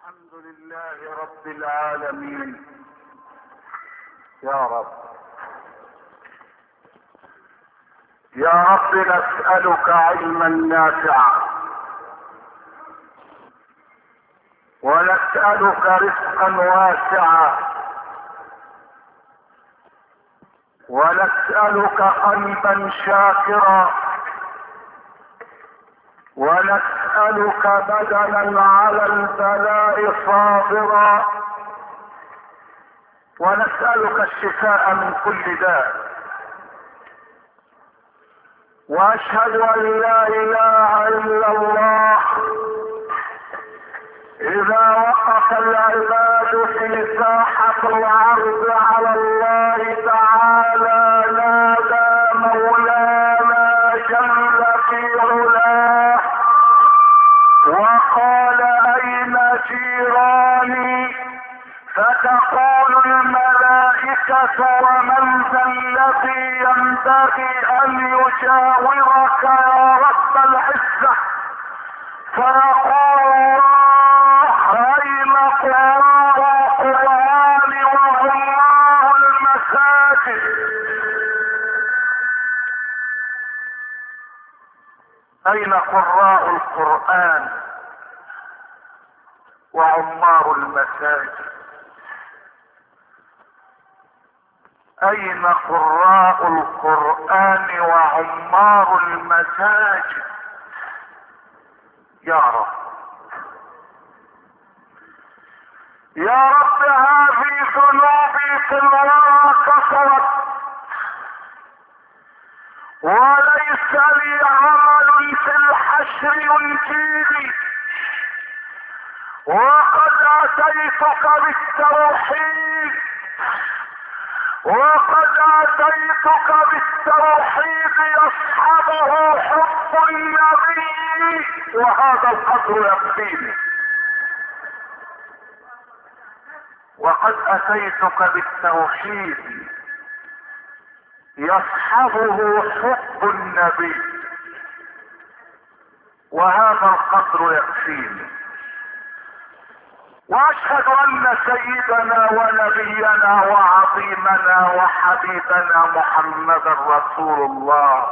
الحمد لله رب العالمين. يا رب يا رب نسألك علما نافعا، ونسألك رزقا واسعا، ونسألك قلبا شاكرا، ونسألك بدنا على البلاء صابرا، ونسألك الشفاء من كل داء. واشهد ان لا اله الا الله اذا وقف العباد في ساحة العرض على الله تعالى نادى مولانا جل في علاه وقال اين جيراني؟ فتقول الملائكة ومن ذا الذي ينبغي ان يجاورك يا رب العزة؟ فيقول الله اين قراء القرآن وعمار المساجد؟ اين قراء القرآن وعمار المساجد؟ اين قراء القرآن وعمار المساجد؟ يا رب يا رب هذه ذنوبي في الورى كثرت، وليس لي عمل في الحشر ينجيني، وقد اتيتك بالتوحيد، وقد اتيتك بالتوحيد يصحبه حب النبي، وهذا القدر يكفيني. وقد اتيتك بالتوحيد يصحبه حب النبي، وهذا القدر يكفيني. واشهد ان سيدنا ونبينا وعظيمنا وحبيبنا محمدا رسول الله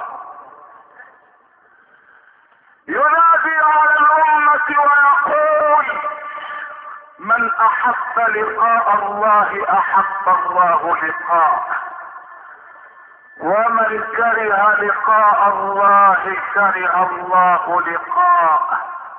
ينادي على الامة ويقول: من احب لقاء الله احب الله لقاءه، ومن كره لقاء الله كره الله لقاءه.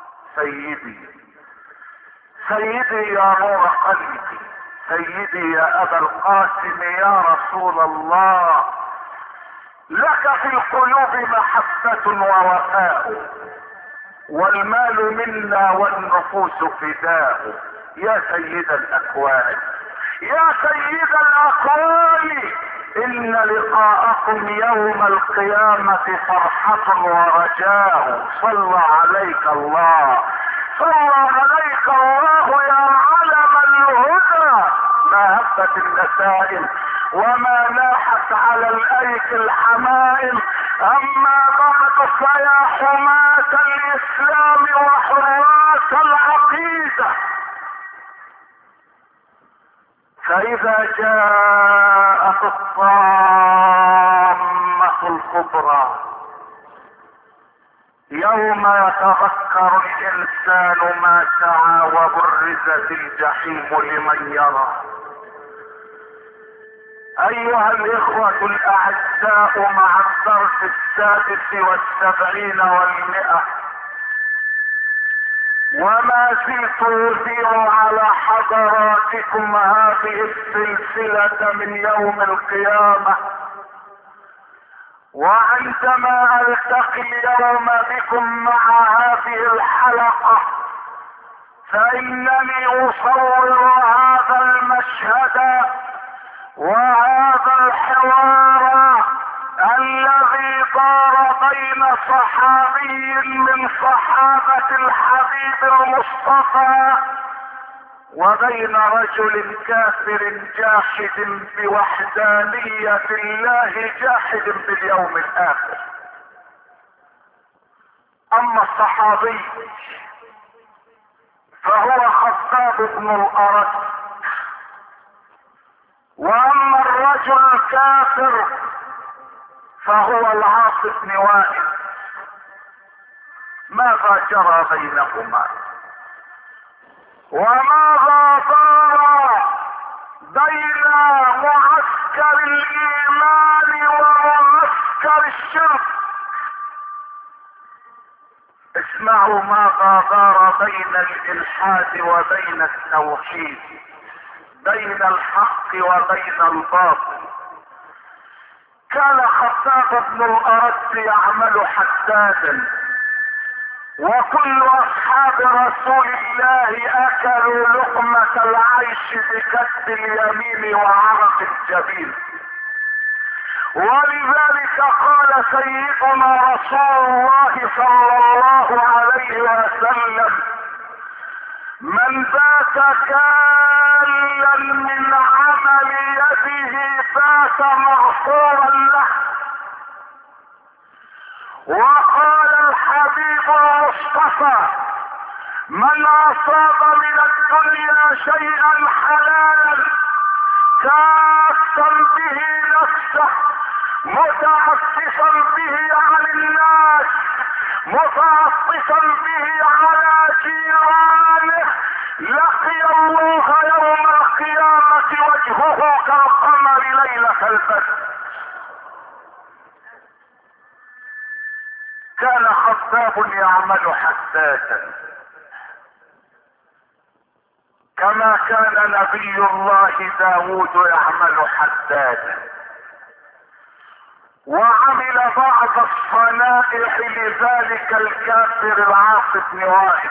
سيدي يا نور قلبي، سيدي يا ابا القاسم، يا رسول الله، لك في القلوب محبة ووفاء، والمال منا والنفوس فداء. يا سيد الاكوان، يا سيد الاكوان، ان لقاءكم يوم القيامة فرحة ورجاء. صلى عليك الله، صلى عليك الله يا علم الهدى. ما هبت النسائم وما لاحت على الايك الحمائم. اما بعد فيا حماة الاسلام وحراس العقيدة، فاذا جاءت الطامة الكبرى يوم يتذكر الانسان ما سعى وبرزت الجحيم لمن يرى. ايها الاخوة الاعزاء، مع الدرس 76 و100 وما زلت اثير على حضراتكم هذه السلسلة من يوم القيامة. وعندما التقي اليوم بكم مع هذه الحلقة فانني اصور هذا المشهد وهذا الحوار الذي دار بين صحابي من صحابة الحبيب المصطفى وبين رجل كافر جاحد بوحدانية الله، جاحد باليوم الآخر. اما الصحابي فهو خباب بن الأرد. واما الرجل الكافر فهو العاص بن وائل. ماذا جرى بينهما وماذا دار بين معسكر الايمان ومعسكر الشرك؟ اسمعوا ماذا دار بين الالحاد وبين التوحيد، بين الحق وبين الباطل. كان خباب بن الأرد يعمل حدادا، وكل اصحاب رسول الله اكلوا لقمة العيش بكف اليمين وعرق الجبين. ولذلك قال سيدنا رسول الله صلى الله عليه وسلم: من بات كالا من عمل يده بات مغفورا له. وقال الحبيب المصطفى: من اصاب من الدنيا شيئا حلالا كافا به نفسه متعففا به عن الناس متعطفا به على جيرانه لقي الله يوم القيامة وجهه كالقمر ليلة البدر. كان خباب يعمل حدادا كما كان نبي الله داود يعمل حدادا، وعمل بعض الصنائع لذلك الكافر العاص بن وائل.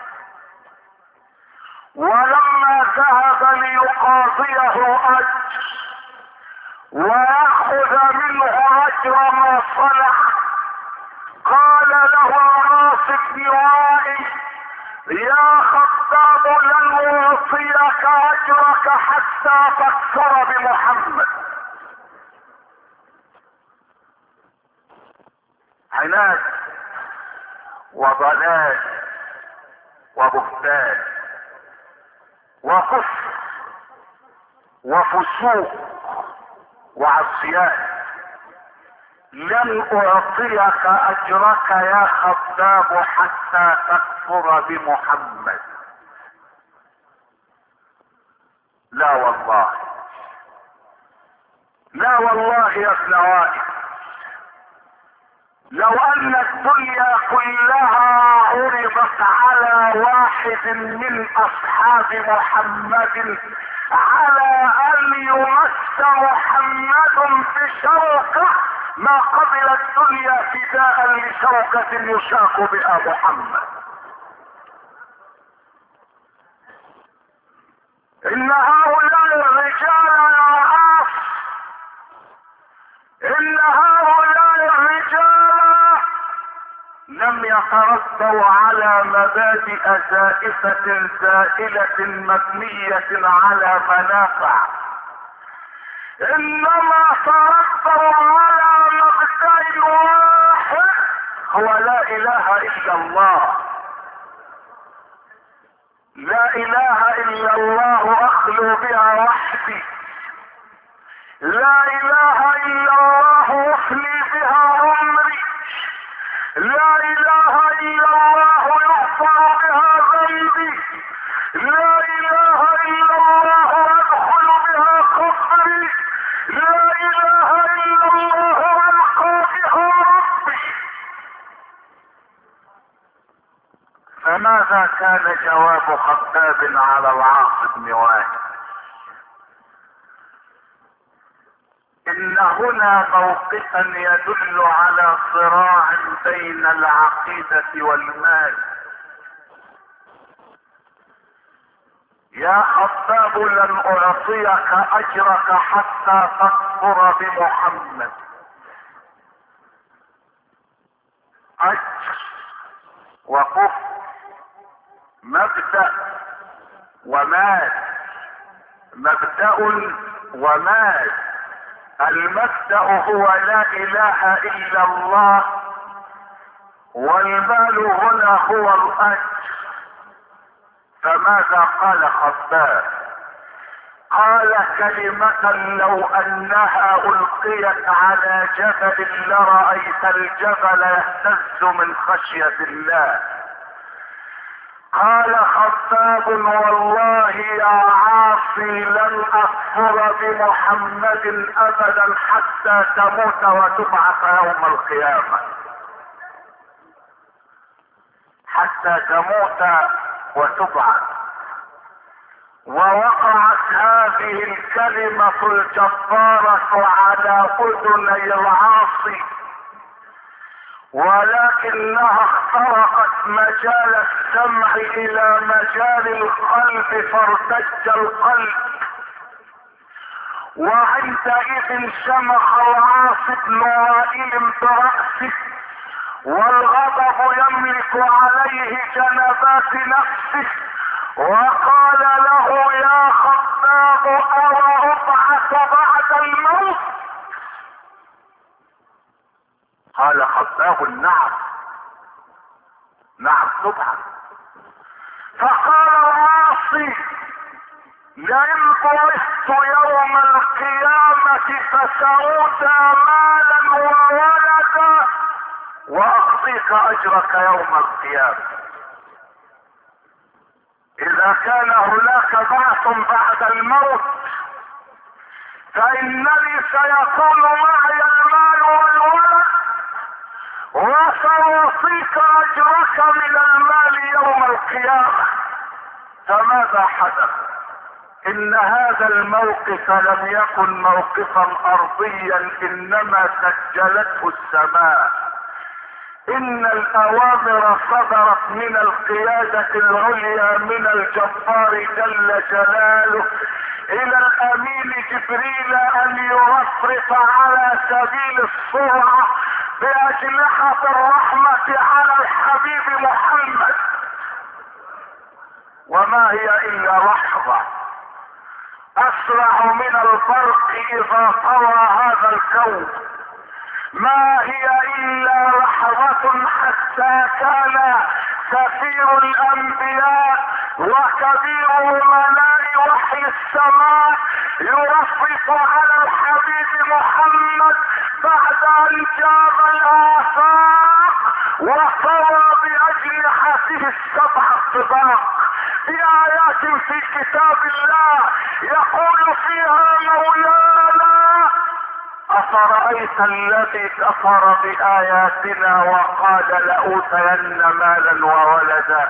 ولما ذهب ليقاضيه اجر ويأخذ منه اجر ما صنع، قال له عاص بن وائل: يا خباب لن اعطيك اجرك حتى تكفر بمحمد. عناد وضلال وبهتان وكفر وفسوق وعصيان. لن اعطيك اجرك يا خباب حتى تكفر بمحمد. لا والله، لا والله يا ابن وائل، لو ان الدنيا كلها عرضت على واحد من اصحاب محمد على ان يمس محمد بشوكه ما قبل الدنيا فداء لشوكة يشاق بها محمد. ان هؤلاء الرجال يا عاص، ان هؤلاء الرجال لم يتربوا على مبادئ زائفة زائلة مبنية على منافع، انما تربوا على مبدأ واحد هو لا اله الا الله. لا اله الا الله اخلو بها وحدي، لا اله الا الله اخلي بها عمري، لا اله الا الله يغفر بها ذنبي، لا اله الا الله ادخل بها قبري، لا اله الا الله القى بها ربي. فماذا كان جواب خباب على العاص بن وائل؟ ان هنا موقفا يدل على صراع بين العقيدة والمال. يا خباب لن اعطيك اجرك حتى تكفر بمحمد. اجر وكفر، مبدأ ومال، مبدأ ومال. المبدأ هو لا اله الا الله، والمال هنا هو الاجر. فماذا قال خباب؟ قال كلمة لو انها القيت على جبل لرأيت الجبل يهتز من خشية الله. قال خباب والله يا عاصي لن اكفر بمحمد ابدا حتى تموت وتبعث يوم القيامة. حتى تموت وتبعث. ووقعت هذه الكلمة الجبارة على اذني العاصي، ولكنها اخترقت مجال السمع الى مجال القلب فارتج القلب. وعندئذ شمخ العاصي بن وائل برأسه، والغضب يملك عليه جنبات نفسه، وقال له يا خباب أو أبعث بعد الموت؟ قال خباب نعم نعم تبعث. فقال العاصي لئن بعثت يوم القيامة فسأوتى مالا وولدا وأعطيك أجرك يوم القيامة. إذا كان هناك بعث بعد الموت فإنني سيكون معي المال والولد وسأعطيك أجرك من المال يوم القيامة. فماذا حدث؟ إن هذا الموقف لم يكن موقفا أرضيا، إنما سجلته السماء. إن الأوامر صدرت من القيادة العليا من الجبار جل جلاله إلى الأمين جبريل أن يرفرف على سبيل السرعة بأجنحة الرحمة على الحبيب محمد. وما هي إلا لحظة أسرع من البرق إذا طوى هذا الكون. ما هي الا لحظة حتى كان سفير الانبياء وكبير امناء وحي السماء يرفرف على الحبيب محمد بعد ان جاب الافاق وطوى باجنحته السبع الطباق بآيات في كتاب الله يقول فيها مولانا أفرأيت الذي كفر بآياتنا وقال لأوتين مالا وولدا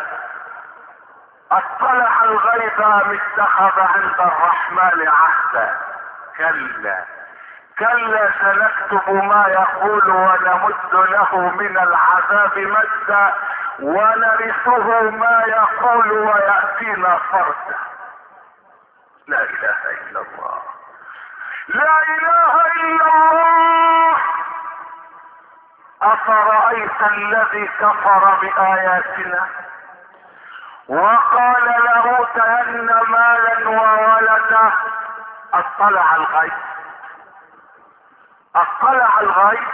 اطلع الغيب ام اتخذ عند الرحمن عهدا؟ كلا كلا سنكتب ما يقول ونمد له من العذاب مدا ونرثه ما يقول ويأتينا فردا. لا اله الا الله، لا اله الا الله. افرأيت الذي كفر بآياتنا وقال لأوتين مالا وولدا اطلع الغيب. اطلع الغيب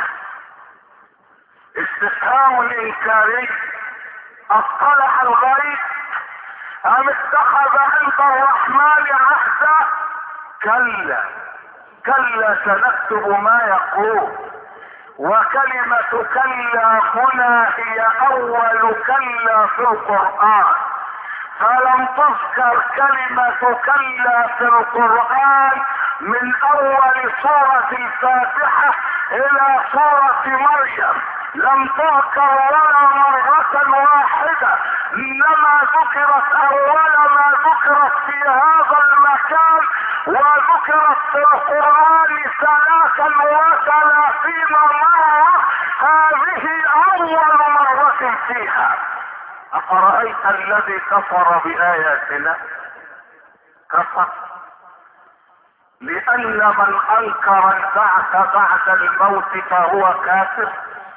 استفهام انكاري. اطلع الغيب ام اتخذ عند الرحمن عهدا؟ كلا كلا سنكتب ما يقول. وكلمة كلا هنا هي اول كلا في القرآن، فلم تذكر كلمة كلا في القرآن من اول سورة الفاتحة الى سورة مريم، لم تذكر ولا مرة واحدة، انما ذكرت اول ما ذكرت في هذا المكان، وذكرت في القرآن 33 مرة، هذه اول مرة فيها. افرأيت الذي كفر بآياتنا؟ كفر لان من انكر البعث بعد الموت فهو كافر.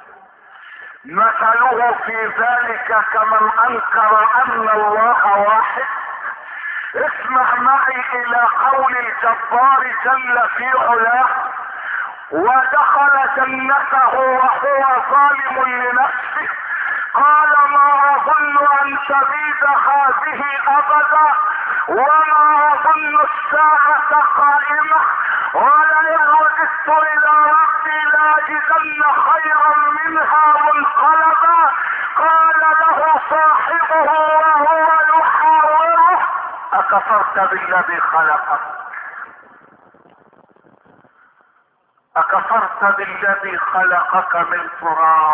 مثله في ذلك كمن انكر ان الله واحد. اسمع معي الى قول الجبار جل في علاه: ودخل جنته وهو ظالم لنفسه قال ما اظن ان تبيد هذه ابدا وما اظن الساعة قائمة ولئن رددت الى ربي لاجدن خيرا منها منقلبا. قال له صاحبه وهو يحاوره اكفرت بالذي خلقك؟ اكفرت بالذي خلقك من تراب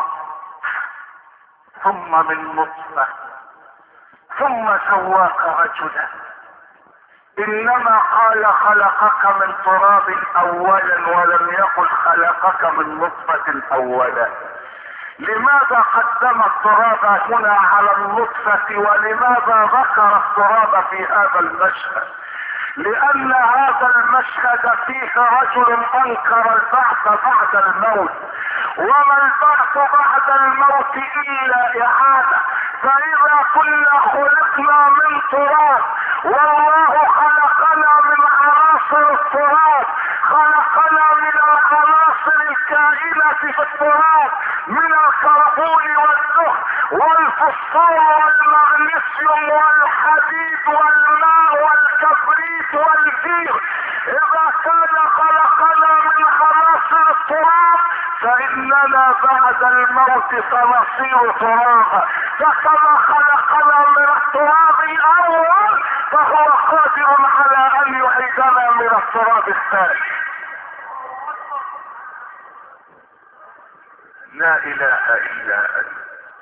ثم من نطفة ثم سواك رجلا؟ انما قال خلقك من تراب اولا ولم يقل خلقك من نطفة اولا. لماذا قدم التراب هنا على النطفة ولماذا ذكر التراب في هذا المشهد؟ لان هذا المشهد فيه رجل انكر البعث بعد الموت، وما البعث بعد الموت الا اعادة. فاذا كنا خلقنا من تراب والله خلقنا من عناصر التراب، خلقنا من العناصر الكائنة في التراب من الكربون والدخن والفوسفور والمغنيسيوم والحديد والماء والكبريت والزير. اذا كان خلقنا من عناصر التراب فاننا بعد الموت سنصير ترابا، فكما خلقنا من التراب الاول فهو قادر على ان يعيدنا من التراب الثاني. لا اله الا انت.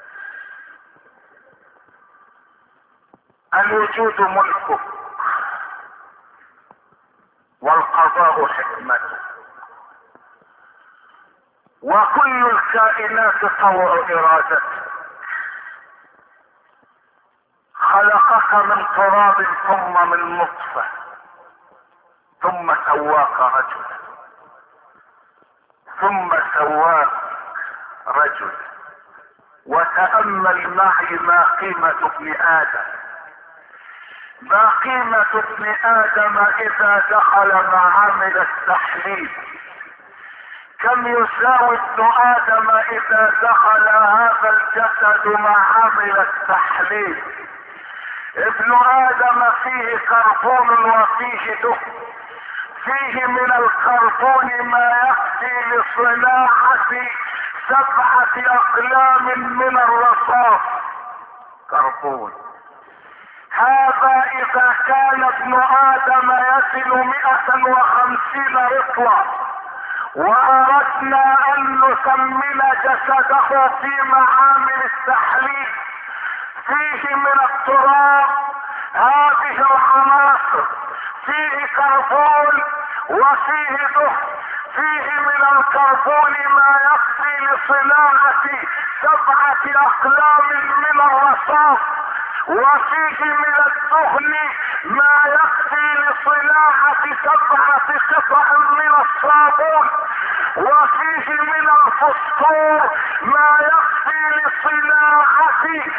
الوجود ملكك والقضاء حكمته، وكل الكائنات طوع ارادته. خلقك من تراب ثم من نطفة ثم سواك رجلا ثم سواك رجل. وتأمل معي ما قيمة ابن آدم، ما قيمة ابن آدم إذا دخل معامل التحليل. كم يساوي ابن آدم إذا دخل هذا الجسد معامل التحليل؟ ابن آدم فيه كربون وفيه دهن، فيه من الكربون ما يكفي لصناعة 7 أقلام من الرصاص كربون. هذا إذا كان ابن آدم يصل 150 رطلا، وأردنا أن نكمل جسده في معامل التحليل، فيه من التراب هذه العناصر، فيه كربون وفيه دهن، فيه من الكربون ما يكفي لصناعة 7 أقلام من الرصاص، وفيه من الدهن ما يكفي لصناعة 7 قطع من الصابون، وفيه من الفوسفور ما يكفي لصناعة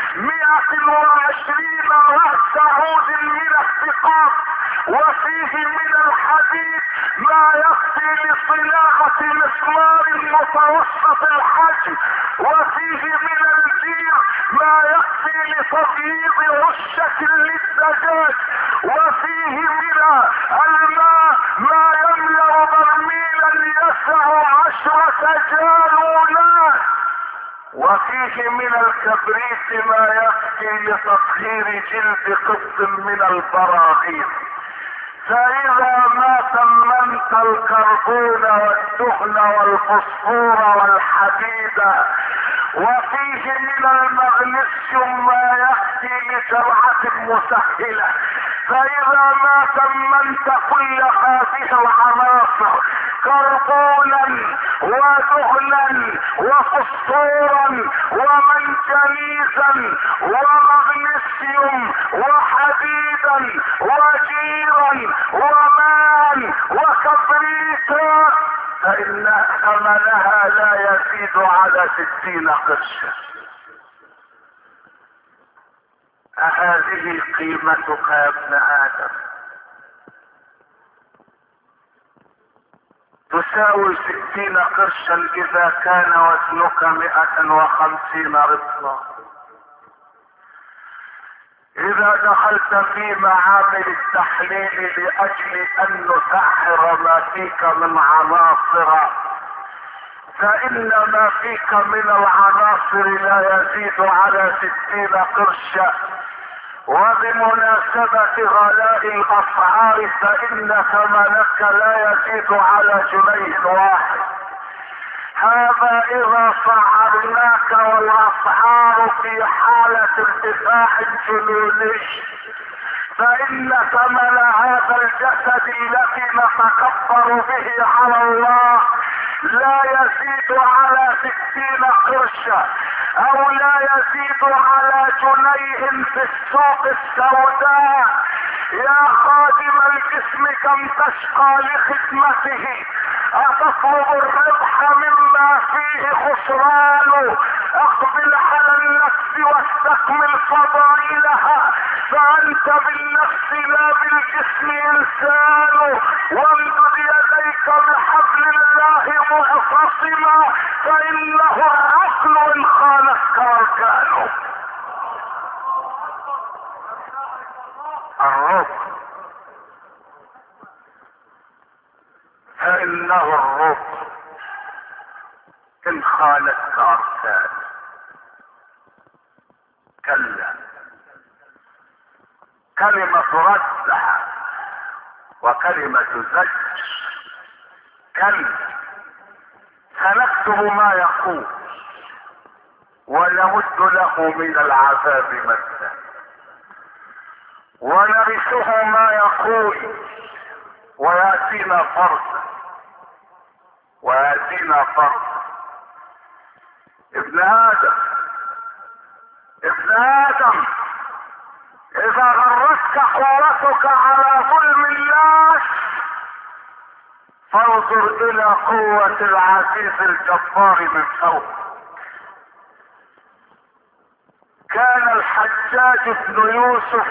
120 رأس عود من الثقاب، وفيه من الحديد ما يكفي لصناعة مسمار متوسط الحجم، وفيه من الجير ما يكفي لتبييض رشة للدجاج، وفيه من الماء ما يملأ برميلا يسع 10 جالونات، وفيه من الكبريت ما يكفي لتطهير جلد قط من البراغيث. فإذا ما تممت الكربون والدهن والفوسفور والحديد، وفيه من المغنيسيوم ما يكفي لجرعة مسهلة، فإذا ما تممت كل هذه العناصر كربونا ودهنا وفوسفورا ومنجنيزا ومغنيسيوم وحديدا وجيرا وماء وكبريتا، فإن ثمنها لا يزيد على 60 قرشا. أهذه قيمتك يا ابن آدم؟ تساوي 60 قرشا إذا كان وزنك 150 رطلا. اذا دخلت في معامل التحليل لاجل ان نسحر ما فيك من عناصر، فان ما فيك من العناصر لا يزيد على 60 قرشا، وبمناسبة غلاء الاسعار فان ثمنك لا يزيد على جنيه واحد. هذا اذا سعرناك والاسعار في حالة ارتفاع جنوني، فان ثمن هذا الجسد الذي نتكبر به على الله لا يزيد على 60 قرشا، او لا يزيد على جنيه في السوق السوداء. يا خادم الجسم كم تشقى لخدمته، أتطلب الربح مما فيه خسران؟ اقبل على النفس واستكمل فضائلها، فأنت بالنفس لا بالجسم إنسان. وامدد يديك بحبل الله معتصما، فإنه الركن إن خالفك أركانه. الركن فإنه الركن إن خالفك أركانه. كلا، كلمة ردها وكلمة زج. كلا سنكتب ما يقول ونمد له من العذاب مدا، ونرثه ما يقول ويأتينا فردا ويأتينا فردا. ابن آدم إذا غرتك قوتك على ظلم الناس فانظر إلى قوة العزيز الجبار من فوق. كان الحجاج بن يوسف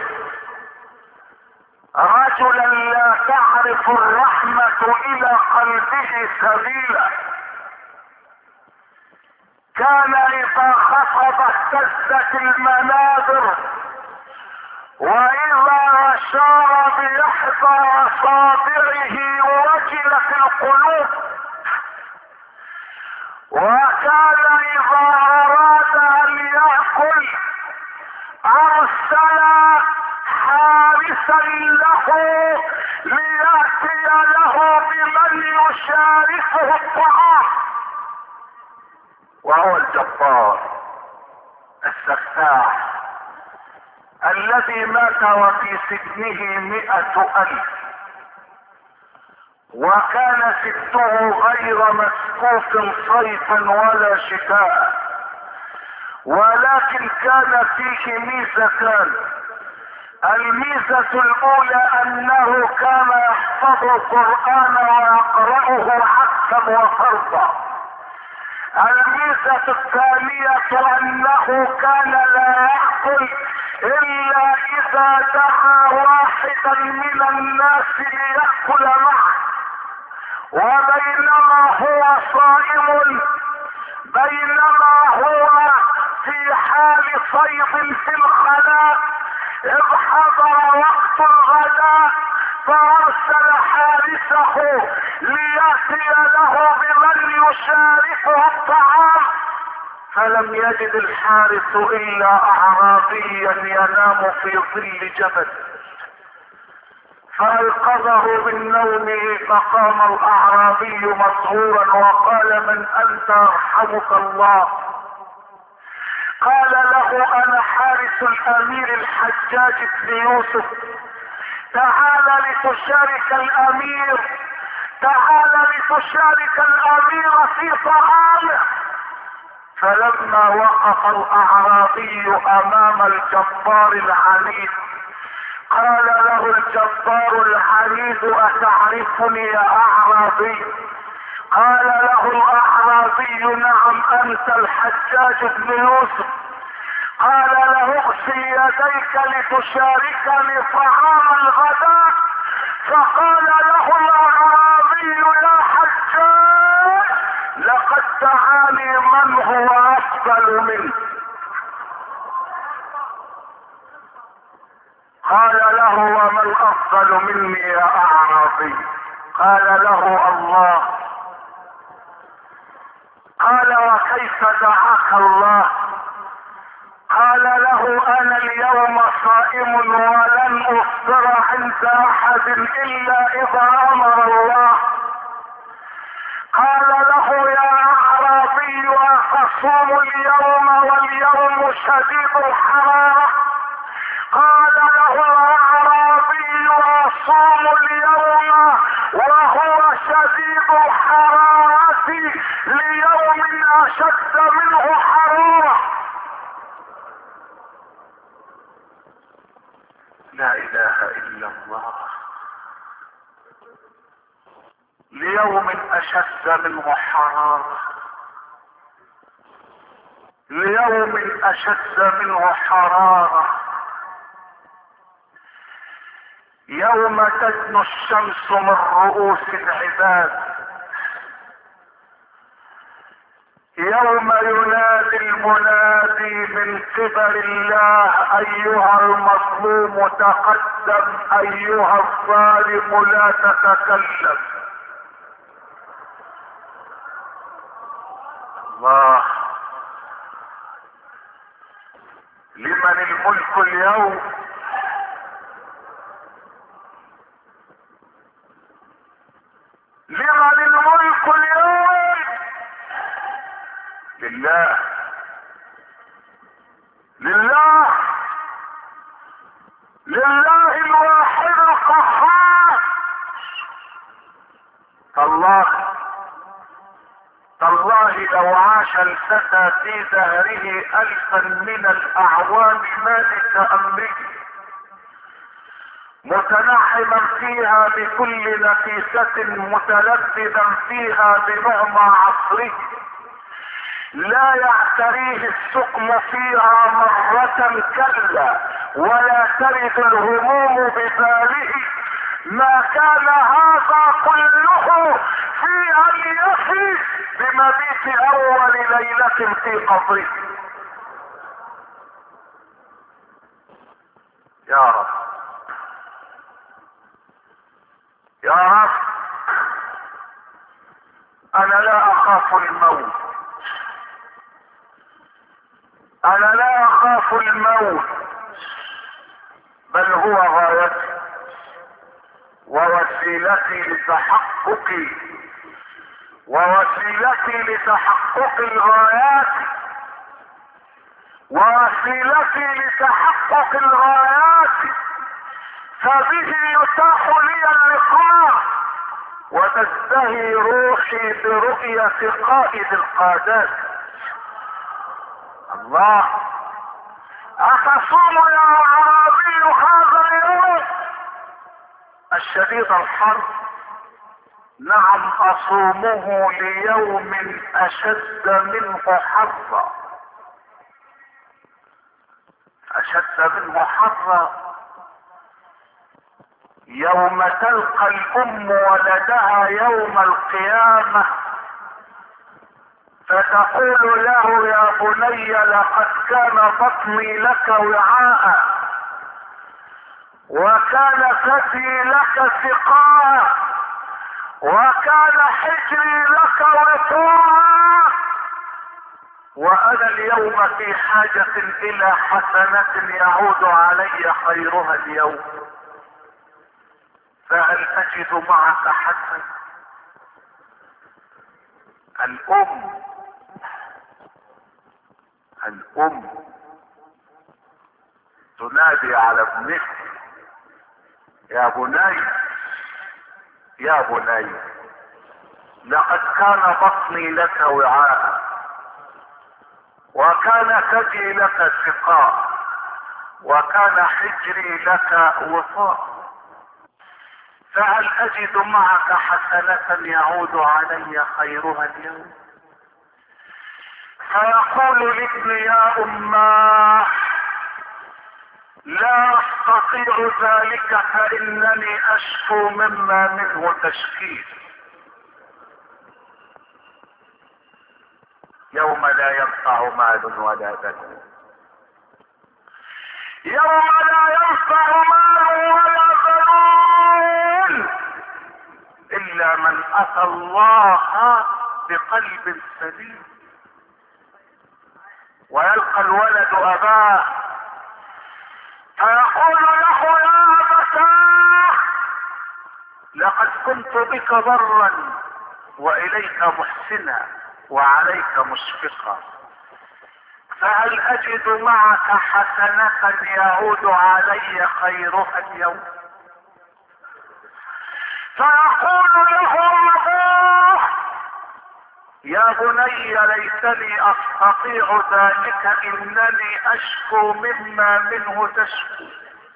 رجلا لا تعرف الرحمة الى قلبه سبيلا. كان اذا خطب اهتزت المنابر، واذا اشار باحدى اصابعه وجلت القلوب، وكان اذا اراد ان يأكل ارسل حارسا له ليأتي له بمن يشاركه الطعام. وهو الجبار السفاح الذي مات وفي سجنه 100,000، وكان سجنه غير مسكوك صيفا ولا شتاء، ولكن كان فيه ميزتان. الميزة الاولى انه كان يحفظ القرآن ويقرأه عكسا وفرضا. الميزة الثانية انه كان لا يأكل الا اذا دعا واحدا من الناس ليأكل معه، وبينما هو صائم، بينما هو في حال صيد في الخلاء، اذ حضر وقت الغداء فارسل حارسه ليأتي له بمن يشاركه الطعام، فلم يجد الحارس الا اعرابيا ينام في ظل جبل، فايقظه من نومه فقام الاعرابي مسرورا وقال: من انت يرحمك الله؟ قال له: انا حارس الامير الحجاج بن يوسف، تعال لتشارك الامير، تعال لتشارك الامير في طعامه. فلما وقف الاعرابي امام الجبار العنيد قال له الجبار العنيد: اتعرفني يا اعرابي؟ قال له الاعرابي: نعم، انت الحجاج بن يوسف. قال له: اغسل يديك لتشاركني طعام الغداء. فقال له الاعرابي: يا حجاج، لقد دعاني من هو افضل منك. عمر ومن افضل مني يا اعرابي؟ قال له الله. قال وكيف دعاك الله؟ قال له انا اليوم صائم ولن افطر عند احد الا اذا امر الله. قال له يا اعرابي اتصوم اليوم واليوم شديد الحرارة؟ قال له الاعرابي اصوم اليوم وهو شديد الحرارة ليوم اشد منه حرارة. لا اله الا الله. ليوم اشد منه حرارة، ليوم اشد منه حرارة، يوم تدنو الشمس من رؤوس العباد، يوم ينادي المنادي من قبل الله ايها المظلوم تقدم، ايها الظالم لا تتكلم. الله. لمن الملك اليوم؟ لمن الملك اليوم؟ لله، لله، لله الواحد القهار. تالله، تالله لو عاش الفتى في دهره 1000 من الاعوام مالك امره، متنعما فيها بكل نفيسة، متلذذا فيها بنعمى عصره، لا يعتريه السقم فيها مرة كلا، ولا ترد الهموم بباله، ما كان هذا كله في ان يفي بمبيت اول ليلة في قبره. يا رب، يا رب، انا لا اخاف الموت، انا لا اخاف الموت، بل هو غايتي ووسيلتي لتحققي، ووسيلتي لتحقق الغايات، ووسيلتي لتحقق الغايات، فبه يتاح لي اللقاء وتزدهي روحي برؤية قائد القادات. الله. اتصوم يا اعرابي هذا اليوم الشديد الحر؟ نعم اصومه ليوم اشد منه حرا، اشد منه حرا، يوم تلقى الام ولدها يوم القيامة فتقول له يا بني لقد كان بطني لك وعاء، وكان ثدي لك سقاء، وكان حجري لك وطاء، وانا اليوم في حاجة الى حسنة يعود علي خيرها اليوم، فهل اجد معك حسن؟ الام تنادي على ابنها يا بني، يا بني لقد كان بطني لك وعاء، وكان ثدي لك سقاء، وكان حجري لك وطاء، فهل اجد معك حسنة يعود علي خيرها اليوم؟ فيقول الابن يا اماه لا استطيع ذلك فانني اشكو مما منه تشكيل. يوم لا ينفع مال ولا بنون يوم لا ينفع مال ولا بنون الا من اتى الله بقلب سليم. ويلقى الولد اباه فيقول له يا ابتاه لقد كنت بك برا واليك محسنا وعليك مشفقا، فهل اجد معك حسنة يعود علي خيرها اليوم؟ فيقول له ابوه يا بني ليتني استطيع ذلك انني اشكو مما منه تشكو.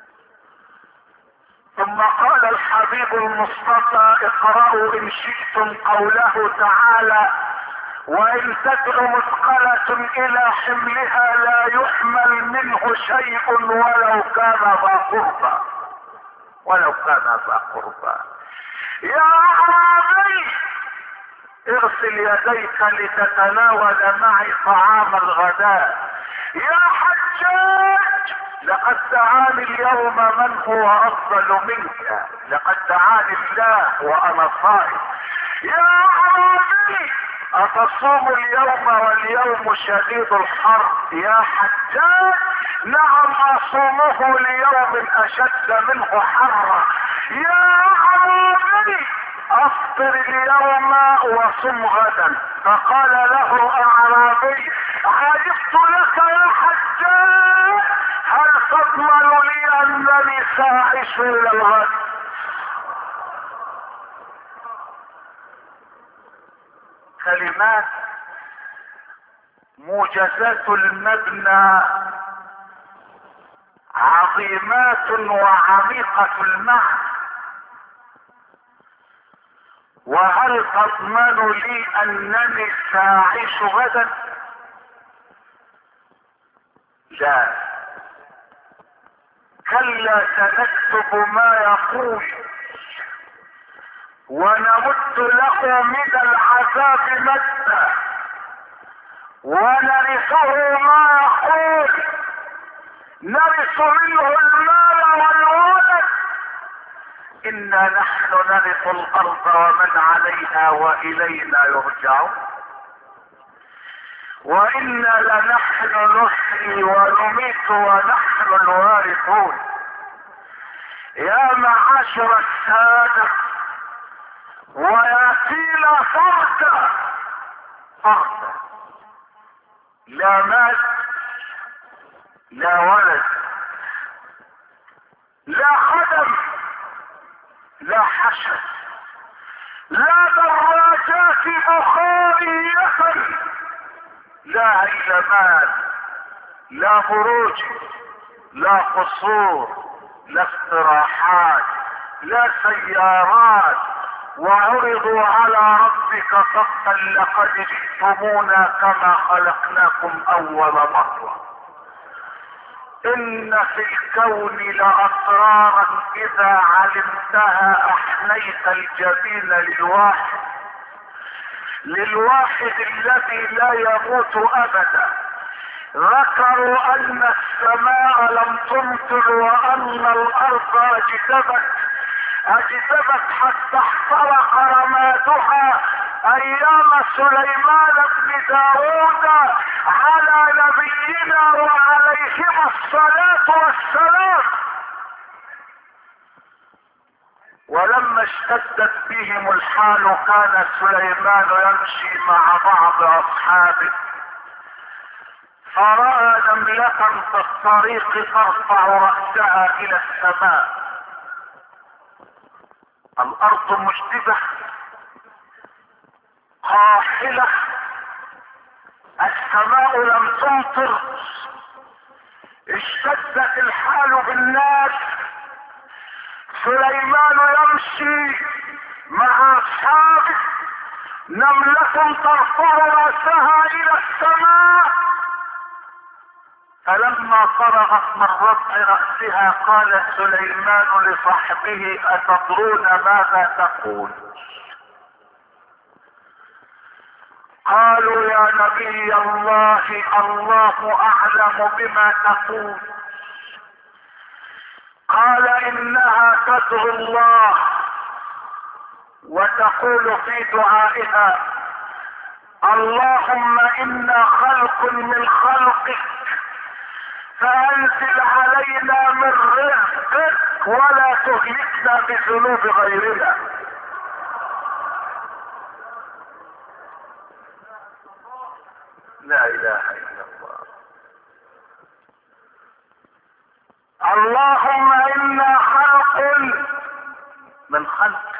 ثم قال الحبيب المصطفى اقرأوا ان شئتم قوله تعالى وان تدع مثقلة الى حملها لا يحمل منه شيء ولو كان ذا قربى، ولو كان ذا قربى. يا اعرابي اغسل يديك لتتناول معي طعام الغداء. يا حجاج لقد دعاني اليوم من هو افضل منك، لقد دعاني الله وانا صائم. يا اعرابي اتصوم اليوم واليوم شديد الحر؟ يا حجاج نعم اصومه ليوم اشد منه حرا. يا اعرابي افطر اليوم وصم غدا. فقال له اعرابي عجبت لك يا حجاج، هل تضمن لي انني ساعش الى الغد؟ كلمات موجزات المبنى عظيمات وعميقة المعنى. وهل تضمن لي انني ساعش غدا؟ لا، كلا سنكتب ما يقول ونمد له من العذاب مدا ونرثه ما يقول، نرث منه المال والولد. انا نحن نرث الارض ومن عليها والينا يرجعون. وانا لنحن نحيي ونميت ونحن الوارثون. يا معاشر السادة وياتينا فردا فردا، لا مال لا ولد لا خدم لا حشد لا دراجات بخارية لا علمان لا بروج لا قصور لا استراحات لا سيارات. وعرضوا على ربك صفا لقد جئتمونا كما خلقناكم اول مرة. ان في الكون لاسرارا اذا علمتها احنيت الجبين للواحد الذي لا يموت ابدا. ذكروا ان السماء لم تمطر وان الارض اجدبت حتى احترق رمادها ايام سليمان بن داود على نبينا وعليهما الصلاة والسلام. ولما اشتدت بهم الحال كان سليمان يمشي مع بعض اصحابه فرأى نملة في الطريق ترفع رأسها الى السماء. الارض مشتبه قاحلة، السماء لم تمطر، اشتدت الحال بالناس. سليمان يمشي مع اصحابه، نملة ترفع رأسها الى السماء. فلما فرغت من رفع رأسها قال سليمان لصاحبه أتدرون ماذا تقول؟ قالوا يا نبي الله الله اعلم بما تقول. قال انها تدعو الله وتقول في دعائها: اللهم انا خلق من خلقك فانزل علينا من رزقك ولا تهلكنا بذنوب غيرنا. لا اله الا الله. اللهم انا خلق من خلق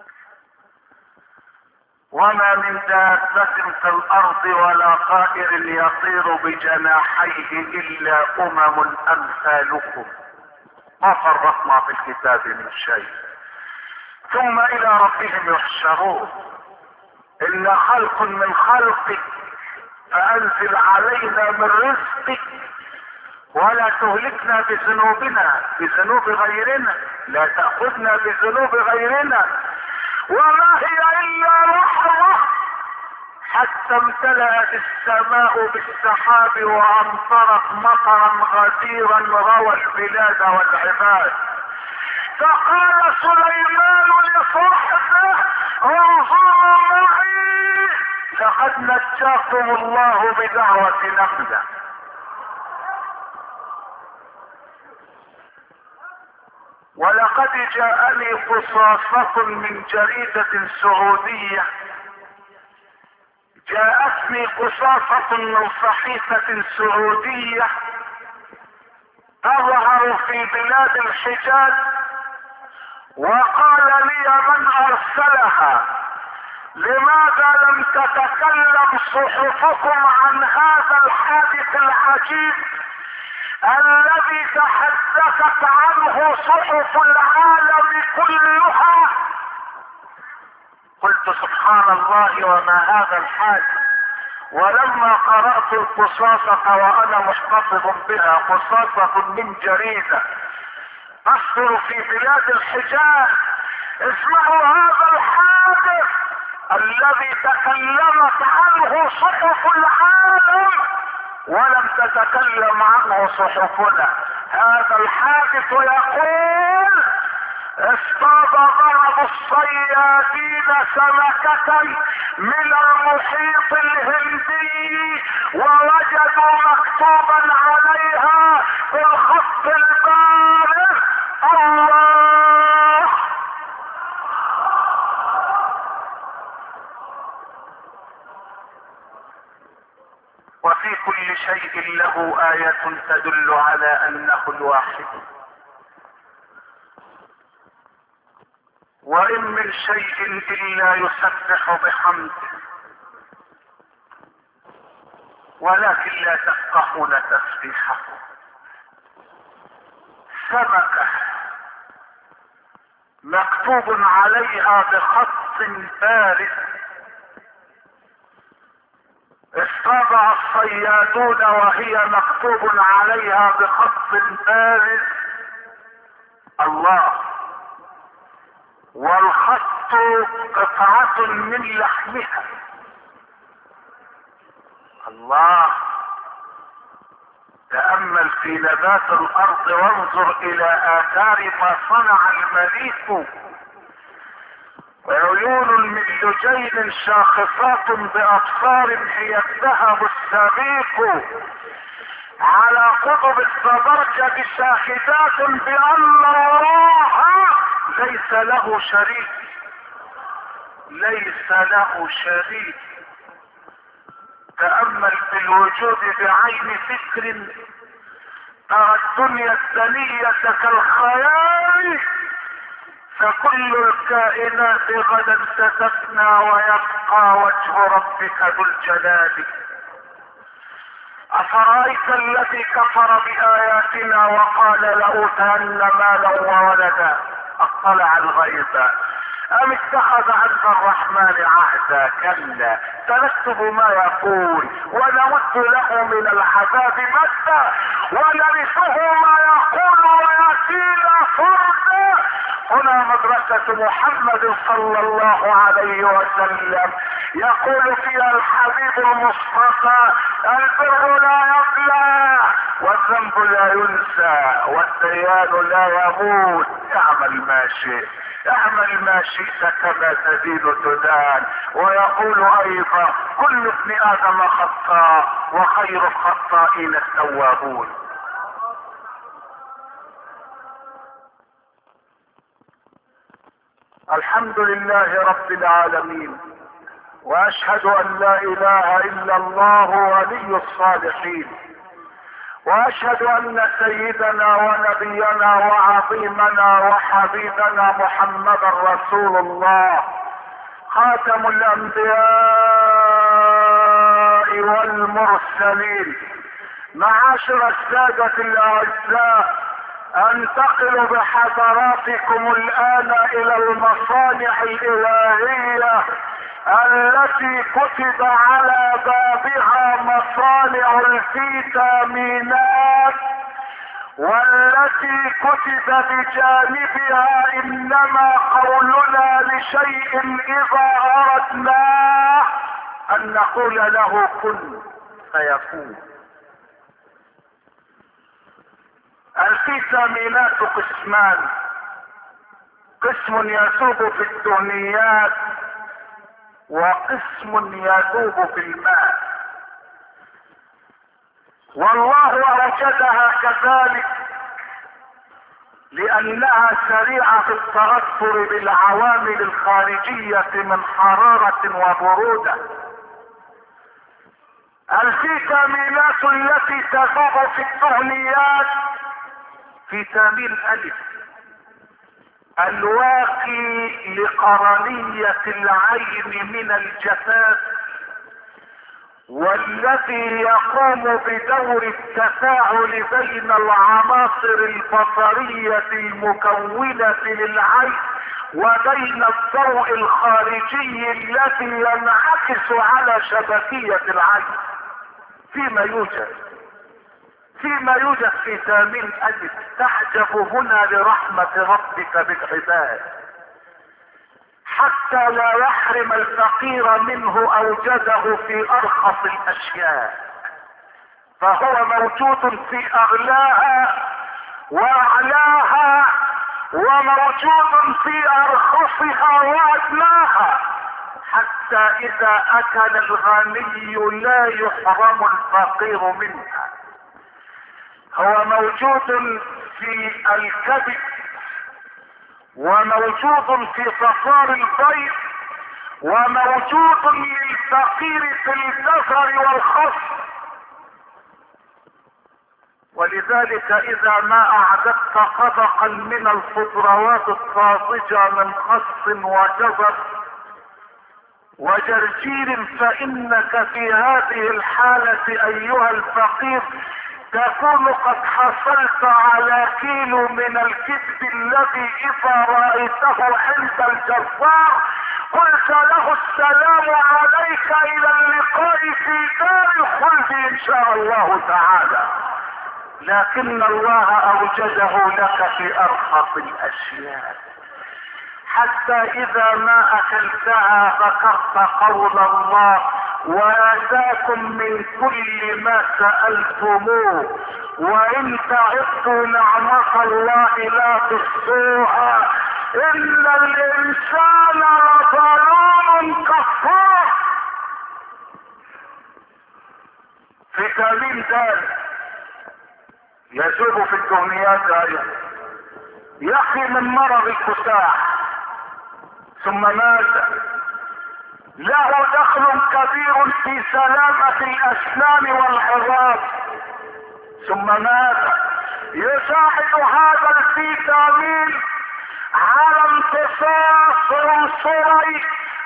وما من دابة في الارض ولا طائر يطير بجناحيه الا امثالكم ما فرطنا في الكتاب من شيء ثم الى ربهم يحشرون. الا خلق من خلقك فانزل علينا من رزقك ولا تهلكنا بذنوب غيرنا، لا تأخذنا بذنوب غيرنا. وما هي الا لحظة حتى امتلأت السماء بالسحاب وامطرت مطرا غزيرا روى البلاد والعباد. فقال سليمان لصاحبه: انظروا معي لقد نجاكم الله بدعوة نملة. ولقد جاءني قصاصة من جريدة سعودية، جاءتني قصاصة من صحيفة سعودية تظهر في بلاد الحجاز، وقال لي من ارسلها: لماذا لم تتكلم صحفكم عن هذا الحادث العجيب الذي تحدثت عنه صحف العالم كلها؟ قلت سبحان الله وما هذا الحادث. ولما قرأت القصاصة وانا محتفظ بها، قصاصة من جريدة تصدر في بلاد الحجاز، اسمعوا هذا الحادث الذي تكلمت عنه صحف العالم ولم تتكلم عنه صحفنا. هذا الحادث يقول: اصطاد بعض الصيادين سمكة من المحيط الهندي ووجدوا مكتوبا عليها بالخط البارز: الله. وفي كل شيء له آية تدل على أنه الواحد. وإن من شيء إلا يسبح بحمده ولكن لا تفقهون تسبيحه. سمكة مكتوب عليها بخط بارز، اصطاد الصيادون وهي مكتوب عليها بخط بارز: الله. والخط قطعة من لحمها. الله. تأمل في نبات الارض وانظر الى اثار ما صنع المليك. عيون من لجين شاخصات بابصار هي الذهب السبيك، على قطب الزبرجد شاهدات بان الله ليس له شريك. ليس له شريك. تأمل في الوجود بعين فكر، ترى الدنيا الدنية كالخيال، فكل الكائنات غدا ستفنى ويبقى وجه ربك ذو الجلال. أفرأيت الذي كفر بآياتنا وقال لأوتين مالا وولدا اطلع الغيب ام اتخذ عند الرحمن عهدا؟ كلا سنكتب ما يقول ونمد له من العذاب مدا ونرثه ما يقول وياتينا فردا. هنا مدرسة محمد صلى الله عليه وسلم يقول فيها الحبيب المصطفى: البر لا يبلى والذنب لا ينسى والديان لا يموت. اعمل ما شئت، اعمل ما شئت كما تدين تدان. ويقول ايضا كل ابن ادم خطاء وخير الخطائين التوابون. الحمد لله رب العالمين، واشهد ان لا اله الا الله ولي الصالحين، واشهد ان سيدنا ونبينا وعظيمنا وحبيبنا محمدا رسول الله خاتم الانبياء والمرسلين. معاشر السادة الاعزاء، انتقل بحضراتكم الان الى المصانع الالهية التي كتب على بابها مصانع الفيتامينات، والتي كتب بجانبها انما قولنا لشيء اذا اردناه ان نقول له كن فيكون. الفيتامينات قسمان، قسم يذوب في الدهنيات وقسم يذوب في الماء، والله اوجدها كذلك لانها سريعة في التأثر بالعوامل الخارجية من حرارة وبرودة. الفيتامينات التي تذوب في الدهنيات: فيتامين ألف الواقي لقرنية العين من الجفاف، والذي يقوم بدور التفاعل بين العناصر البصرية المكونة للعين وبين الضوء الخارجي الذي ينعكس على شبكية العين. فيما يوجد فيتامين ألف تحجب هنا لرحمة ربك بالعباد حتى لا يحرم الفقير منه اوجده في ارخص الاشياء، فهو موجود في اغلاها واعلاها، وموجود في ارخصها وادناها، حتى اذا اكل الغني لا يحرم الفقير منها. هو موجود في الكبد، وموجود في صفار البيض، وموجود للفقير في الجزر والخس. ولذلك اذا ما اعددت طبقا من الخضروات الطازجة من خس وجزر وجرجير، فانك في هذه الحالة ايها الفقير تكون قد حصلت على كيلو من الكبد الذي اذا رأيته عند الجزار قلت له السلام عليك الى اللقاء في دار الخلد ان شاء الله تعالى. لكن الله اوجده لك في ارخص الاشياء، حتى اذا ما اكلتها ذكرت قول الله: واتاكم من كل ما سألتموه وان تعدوا نعمة الله لا تحصوها ان الانسان لظلوم كفار. فيتامين د يذوب في الدهنيات ايضا، يقي من مرض الكساح. ثم ماذا؟ له دخل كبير في سلامة الاسنان والعظام. ثم ماذا؟ يساعد هذا الفيتامين على امتصاص عنصري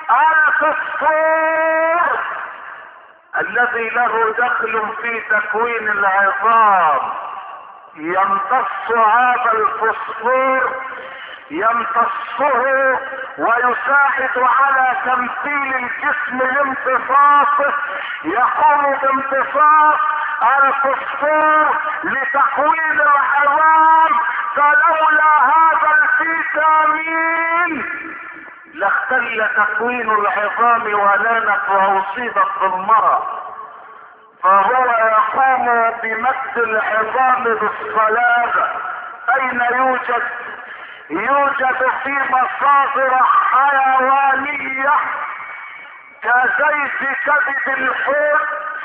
الفوسفور الذي له دخل في تكوين العظام. يمتص هذا الفوسفور، يمتصه ويساعد على تمثيل الجسم لامتصاصه، يقوم بامتصاص الفوسفور لتكوين العظام. فلولا هذا الفيتامين لاختل تكوين العظام ولانت واصيبت بالمرض. فهو يقوم بمد العظام بالصلابة. اين يوجد؟ يوجد في مصادر حيوانية كزيت كبد الحوت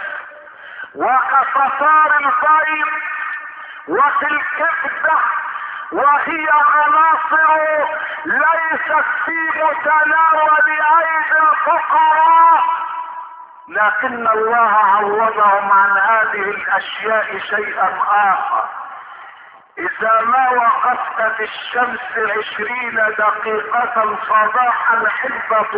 وكفصار البيض وفي الكبدة، وهي عناصر ليست في متناول ايدي الفقراء، لكن الله عوضهم عن هذه الاشياء شيئا اخر. اذا ما وقفت في الشمس 20 دقيقة صباحا عند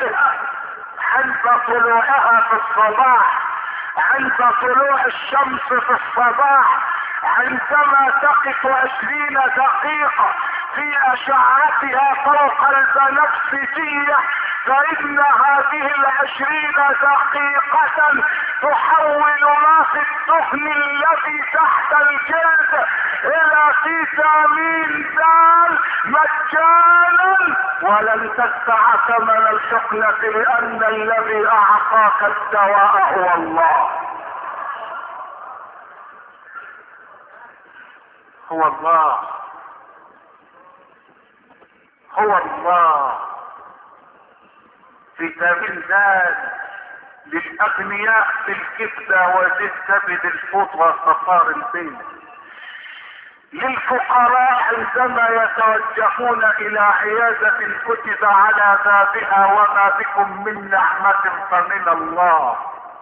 طلوعها في الصباح، عند طلوع الشمس في الصباح، عندما تقف 20 دقيقة في اشعتها فوق البنفسجية، فان هذه 20 دقيقة تحول ما في الدهن الذي تحت الجلد الى فيتامين د مجانا، ولن تدفع ثمن الحقنة، لان الذي اعطاك الدواء هو الله. هو الله، هو الله. فيتامين د للاغنياء في الكبده وزيت كبد الحوت وصفار البيض، للفقراء عندما يتوجهون الى عيادة كتب على بابها وما بكم من نعمة فمن الله.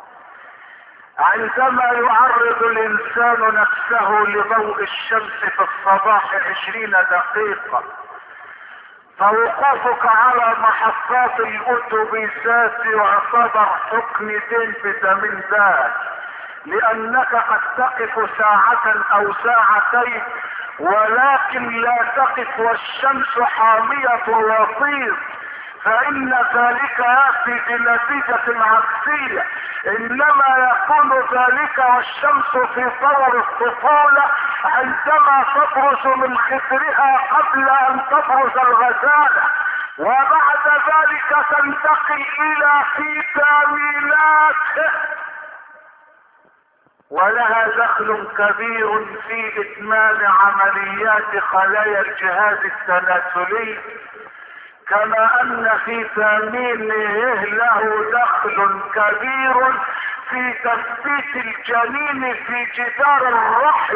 عندما يعرض الانسان نفسه لضوء الشمس في الصباح 20 دقيقة، فوقوفك على محطات الاتوبيسات يعتبر حقنتين فيتامين د، لانك قد تقف ساعة او ساعتين، ولكن لا تقف والشمس حامية الوصيف، فان ذلك ياتي بنتيجة عكسية. انما يكون ذلك والشمس في طور الطفولة عندما تبرز من خدرها قبل ان تبرز الغزالة، وبعد ذلك تنتقل الى فيتامينات ولها دخل كبير في اتمام عمليات خلايا الجهاز التناسلي، كما ان فيتامين ه له دخل كبير في تثبيت الجنين في جدار الرحم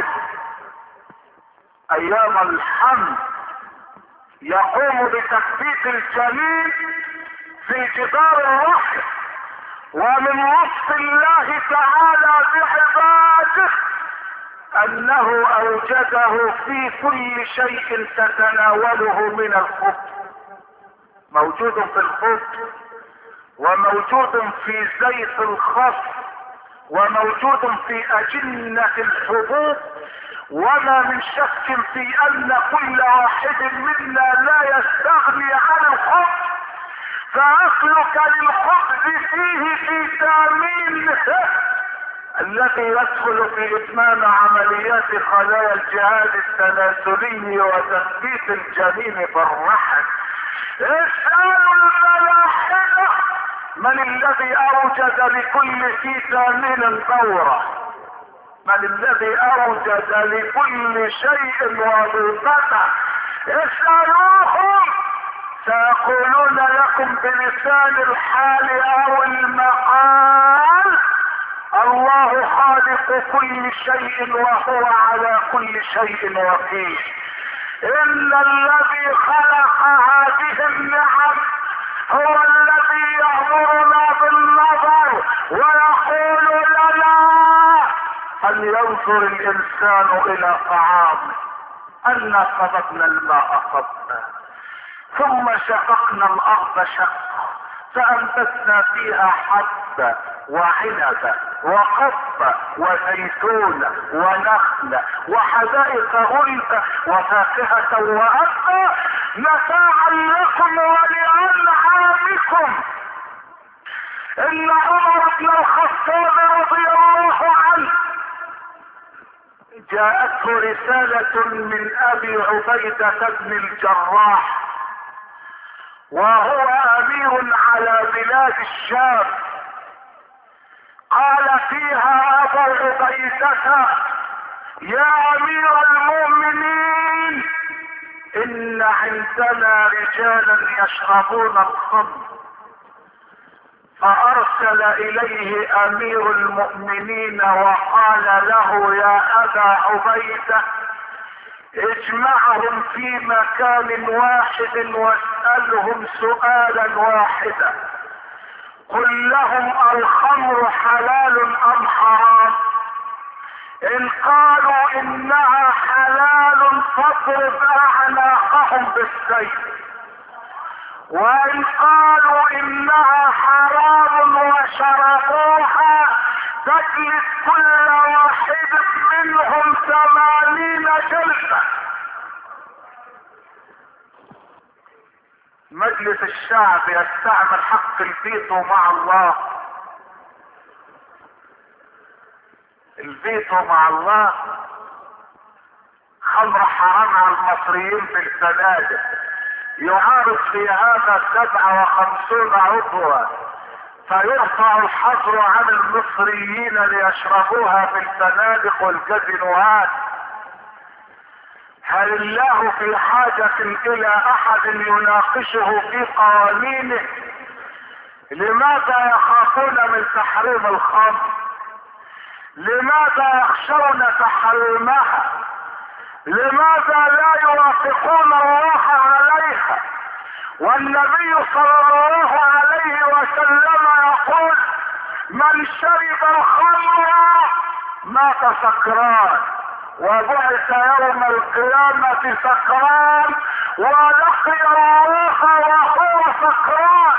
ايام الحمل، يقوم بتثبيت الجنين في جدار الرحم. ومن وصف الله تعالى بعباده انه اوجده في كل شيء تتناوله من الخبز، موجود في الخبز وموجود في زيت الخس وموجود في اجنة الحبوب، وما من شك في ان كل واحد منا لا يستغني عن الخبز، فاكلك للخبز فيه فيتامين الذي يدخل في اتمام عمليات خلايا الجهاز التناسلي وتثبيت الجنين في الرحم. اسألوا الملاحدة من الذي اوجد لكل فيتامين دورة، من الذي اوجد لكل شيء وظيفته، اسألوهم سيقولون لكم بلسان الحال او المقال: الله خالق كل شيء وهو على كل شيء وكيل. ان الذي خلق هذه النعم هو الذي يأمرنا بالنظر ويقول لنا هل ينظر الانسان الى طعامه انا صببنا الماء صبا ثم شققنا الارض شقا فانبتنا فيها حبا وعنبا وقبا وزيتونا ونخلا وحدائق غلبا وفاكهة وأبا متاعا لكم ولأنعامكم. إن عمر بن الخطاب رضي الله عنه جاءته رسالة من أبي عبيدة بن الجراح وهو أمير على بلاد الشام، قال فيها ابو عبيدة: يا امير المؤمنين، ان عندنا رجالا يشربون الخمر. فارسل اليه امير المؤمنين وقال له: يا ابا عبيدة، اجمعهم في مكان واحد واسألهم سؤالا واحدا: قل لهم الخمر حلال ام حرام؟ ان قالوا انها حلال فاضرب اعناقهم بالسيف، وان قالوا انها حرام وشربوها تجلد كل واحد منهم 80 جلدة. مجلس الشعب يستعمل حق الفيتو مع الله. الفيتو مع الله. خمر حرام على المصريين في الفنادق، يعارض في هذا 57 عضوا، فيرفع الحظر عن المصريين ليشربوها في الفنادق والكازينوهات. هل الله في حاجة الى احد يناقشه في قوانينه؟ لماذا يخافون من تحريم الخمر؟ لماذا يخشون تحريمها؟ لماذا لا يوافقون الله عليها؟ والنبي صلى الله عليه وسلم يقول: من شرب الخمر مات سكران، وبعث يوم القيامة سكران، ولقي الله وهو سكران.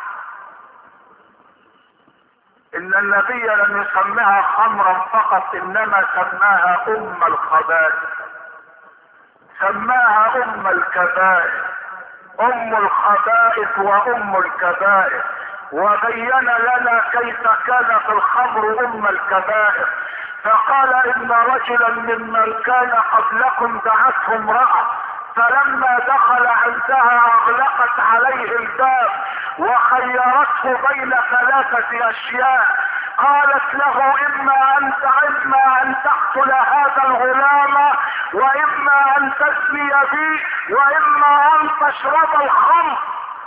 ان النبي لم يسمها خمرا فقط، انما سماها الخبائث، سماها الكبائر، الخبائث الكبائر. وبين لنا كيف كانت الخمر الكبائر، فقال: ان رجلا ممن كان قبلكم دعته امرأة، فلما دخل عندها اغلقت عليه الباب وخيرته بين 3 اشياء. قالت له: اما ان تقتل هذا الغلام، واما ان تزني بي، واما ان تشرب الخمر.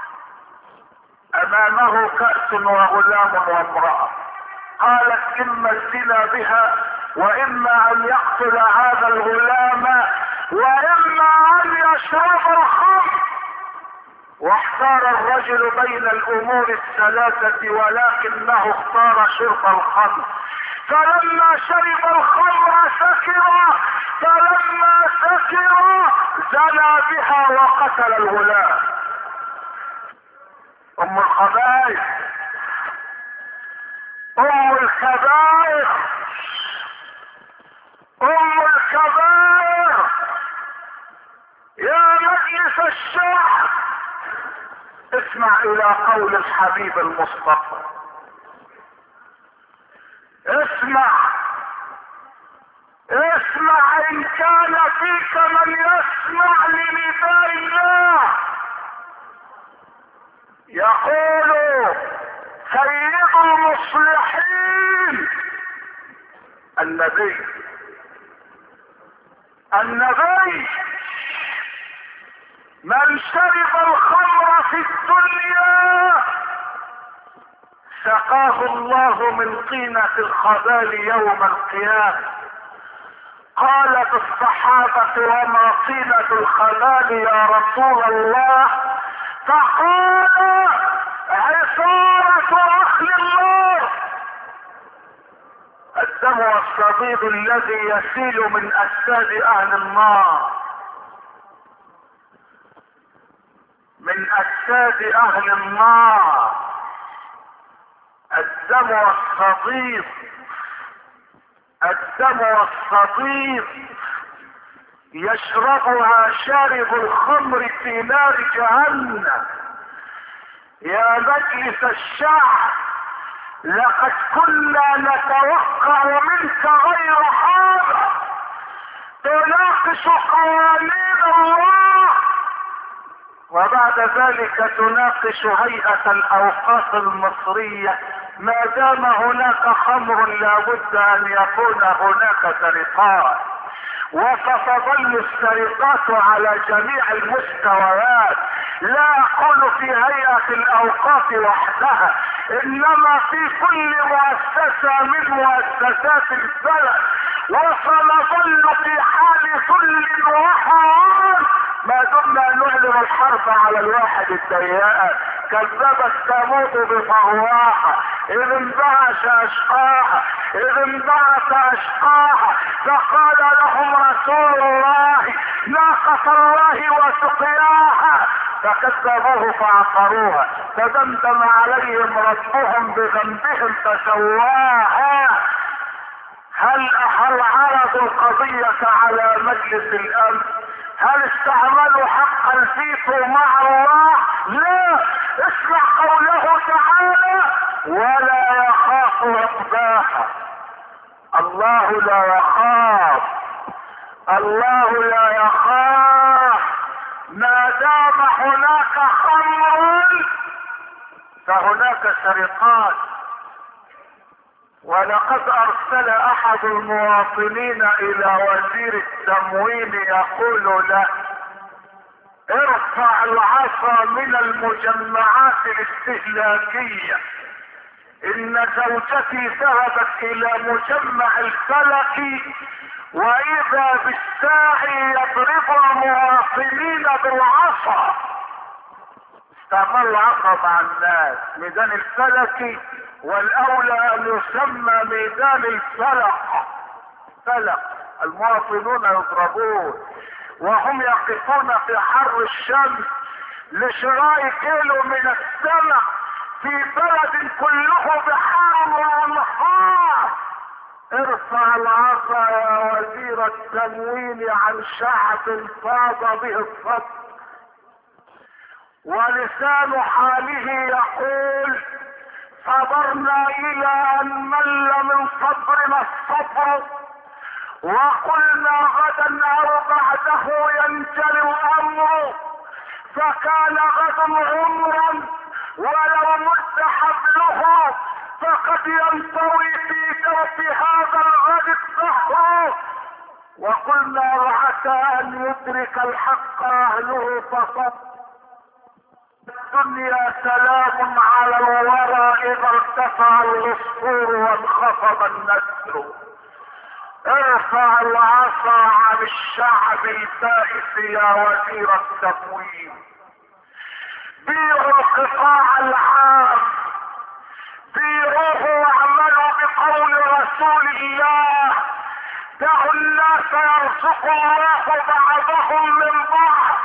امامه كأس وغلام وامرأة. قالت: اما الزنا بها، واما ان يقتل هذا الغلام، واما ان يشرب الخمر. واحتار الرجل بين الامور 3، ولكنه اختار شرب الخمر. فلما شرب الخمر سكر، فلما سكر زنى بها وقتل الغلام. الخبائث، الكبائر، الكبائر. يا مجلس الشعب، اسمع الى قول الحبيب المصطفى. اسمع ان كان فيك من يسمع لنداء الله. يقول سيد المصلحين النبي من شرب الخمر في الدنيا سقاه الله من طينة الخبال يوم القيامة. قالت الصحابة: وما طينة الخبال يا رسول الله؟ فقال: عصارة اهل النار، الدم والصديد الذي يسيل من اجساد اهل النار، من اجساد اهل النار، الدم والصديد، الدم والصديد يشربها شارب الخمر في نار جهنم. يا مجلس الشعب، لقد كنا نتوقع منك غير هذا، تناقش قوانين الله، وبعد ذلك تناقش هيئة الاوقاف المصرية، ما دام هناك خمر لابد ان يكون هناك سرقات، وستظل السرقات على جميع المستويات. لا اقول في هيئة الاوقاف وحدها، انما في كل مؤسسة من مؤسسات البلد، وسنظل في حال ذل وهوان ما دمنا نعلن الحرب على الواحد الضياء. كذبت ثمود بطغواها اذ انبعث اشقاها فقال لهم رسول الله ناقة الله وسقياها فكذبوه فعقروها فدمدم عليهم ربهم بذنبهم فسواها. هل عرضوا القضية على مجلس الامن؟ هل استعملوا حق الفيتو مع الله؟ لا. اسمع قوله تعالى ولا يخاف عقباها. الله لا يخاف ما دام هناك خمر فهناك سرقات. ولقد ارسل احد المواطنين الى وزير التموين يقول له ارفع العصا من المجمعات الاستهلاكية. ان زوجتي ذهبت الى مجمع الفلك واذا بالساعي يضرب المواطنين بالعصا. استعمل العصا مع الناس. ميدان الفلك والاولى ان يسمى ميدان الفلق. المواطنون يضربون وهم يقفون في حر الشمس لشراء كيلو من السمك في بلد كله بحار وانهار. ارفع العصا يا وزير التموين عن شعب فاض به الصبر. ولسان حاله يقول صبرنا الى ان مل من صبرنا الصبر وقلنا غدا او بعده ينجلي الامر. فكان غد عمرا ولو مد حبله فقد ينطوي في جوف هذا الغد الدهر. وقلنا وعسى ان يدرك الحق اهله فصبر. الدنيا سلام على الورى اذا ارتفع العصفور وانخفض النسر. ارفع العصا عن الشعب البائس يا وزير التموين. بيعوا القطاع العام، بيعوه واعملوا بقول رسول الله دعوا الناس يرزق الله بعضهم من بعض.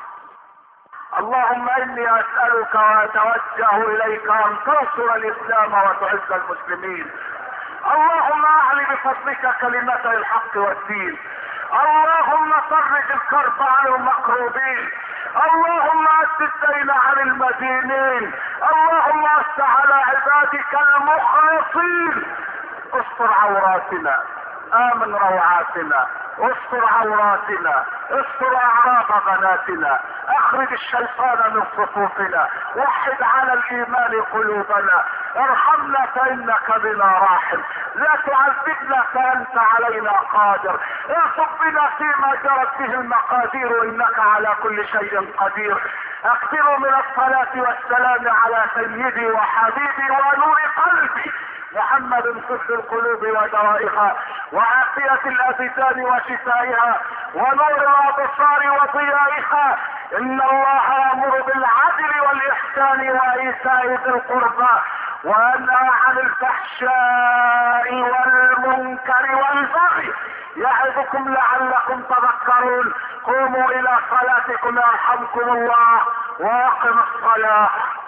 اللهم اني اسألك واتوجه اليك ان تنصر الاسلام وتعز المسلمين. اللهم اعل بفضلك كلمة الحق والدين. اللهم فرج الكرب عن المكروبين. اللهم اد الدين عن المدينين. اللهم وسع على عبادك المخلصين. استر عوراتنا، امن روعاتنا، استر عوراتنا، استر اعراض بناتنا، اخرج الشيطان من صفوفنا، وحد على الايمان قلوبنا، ارحمنا فانك بنا راحم، لا تعذبنا فانت علينا قادر، ارفق بنا فيما جرت به المقادير انك على كل شيء قدير. اكثروا من الصلاة والسلام على سيدي وحبيبي ونور قلبي محمد صدق القلوب ودوائها وعافية الابدان وشفائها ونور الابصار وضيائها. ان الله يأمر بالعدل والاحسان وايتاء ذي القربى وينهى عن الفحشاء والمنكر والبغي يعظكم لعلكم تذكرون. قوموا الى صلاتكم يرحمكم الله واقم الصلاة.